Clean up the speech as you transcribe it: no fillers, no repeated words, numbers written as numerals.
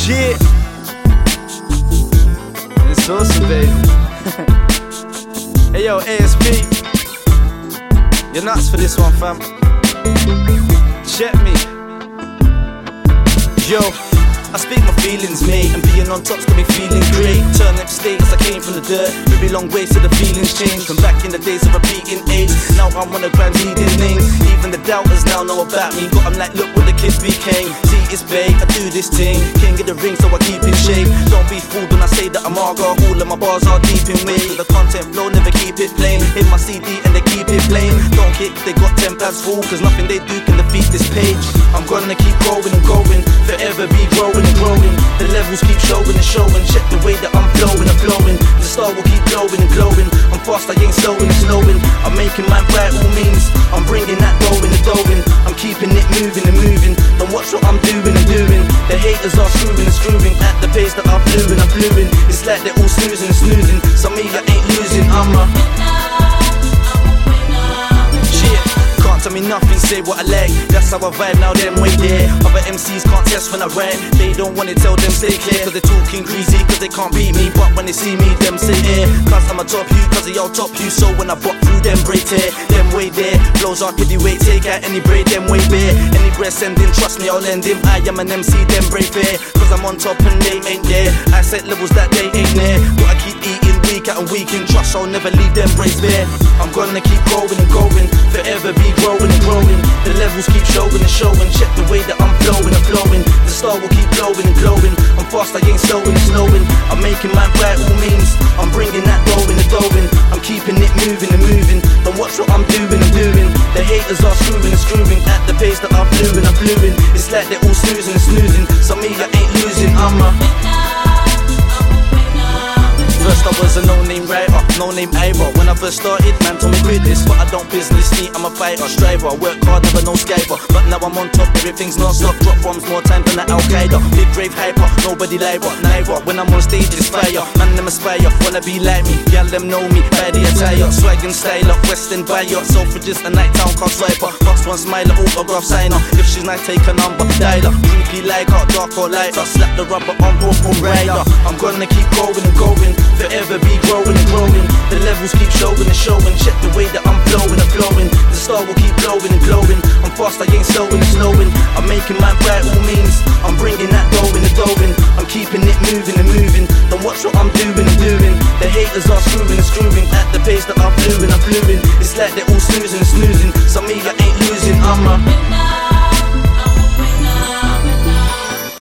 Shit. It's awesome, baby. Hey yo, ASP. You're nuts for this one, fam. Check me. Yo, I speak my feelings, mate, and being on top's got me feeling great. Turn up state as I came from the dirt. Really long ways to the feelings changed. From back in the days of repeating A's, now I'm one of grand leading names. Even the doubters now know about me. Got 'em like, look what the kids became. See, it's babe, I do this thing. Can't get the ring, so I keep in shape. Don't be fooled when I say that I'm Argo. All of my bars are deep in weight. The content flow, never keep it plain. Hit my CD and they keep it plain. Don't kick, they got 10 pads full, cause nothing they do can defeat this page. I'm gonna keep growing and growing, forever be growing and growing. The levels keep showing and showing. Check the way that I'm flowing and flowing. The star will keep glowing and glowing. I'm fast, I ain't slowing and slowing. I'm making mine by all means. I'm bringing that going and going. I'm keeping it moving and moving. Don't watch what I'm doing and doing. The haters are screwing and screwing at the pace that I'm fluing. It's like they're all snoozing and snoozing. So me, I ain't losing, I'm a shit. Can't tell me nothing, say what I like. That's how I vibe now, them way there. Other MCs can't test when I rap. They don't want it, tell them stay clear. Cause they're talking greasy, cause they can't beat me. But when they see me, them say yeah. Cause I'm a top you, cause of your top you. So when I bop through them break tear, them way there. Blows are heavyweight, take out any braid, them way bare. Any breath sending, trust me, I'll lend him. I am an MC, them brave fair. Cause I'm on top and they ain't there. I set levels that they ain't there. But I keep eating week out and week in. Trust I'll never leave them braids bare. I'm gonna keep going and going, forever be growing and growing. The levels keep showing and showing. Check the way that I'm flowing and flowing. The star will keep glowing and glowing. I'm fast, I ain't slowing and slowing. I'm making mine by all means. I'm bringing that going and going. I'm keeping it moving and moving. Don't watch what I'm doing and doing. The haters are screwing and screwing at the pace that I'm fluing. It's like they're all snoozing and snoozing. So me, I ain't losing, I'm a First I was a no-name writer, no-name either. When I first started, man told me quit this, but I don't business need, I'm a fighter, striver. I work hard, never no skiver. But now I'm on top, everything's non-stop. Drop bombs more time than an Al-Qaeda. Big brave hyper, nobody like but neither. When I'm on stage it's fire, man them aspire. Wanna be like me, y'all them know me. By the attire, swag and style up, Western buyer. Selfridges, a night town car swiper. Box one smiler, autograph signer. If she's nice, take a number, dialer. Creepy like her, dark or lighter. Slap the rubber on rope or rider. I'm gonna keep going and going, forever be growing and growing. The levels keep showing and showing. Check the way that I'm flowing and flowing. The star will keep glowing and glowing. I'm fast, I ain't slowing and slowing. I'm making mine by all means. I'm bringing that going and going. I'm keeping it moving and moving. Don't watch what I'm doing and doing. The haters are screwing and screwing at the pace that I'm fluing. It's like they're all snoozing and